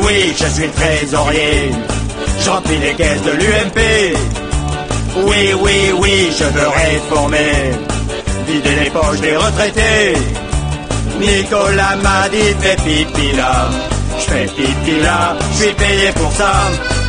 oui, je suis trésorier. Je remplis les caisses de l'UMP. Oui, oui, oui, je veux réformer, vider les poches des retraités. Nicolas m'a dit fais pipi là, je fais pipi là, je suis payé pour ça.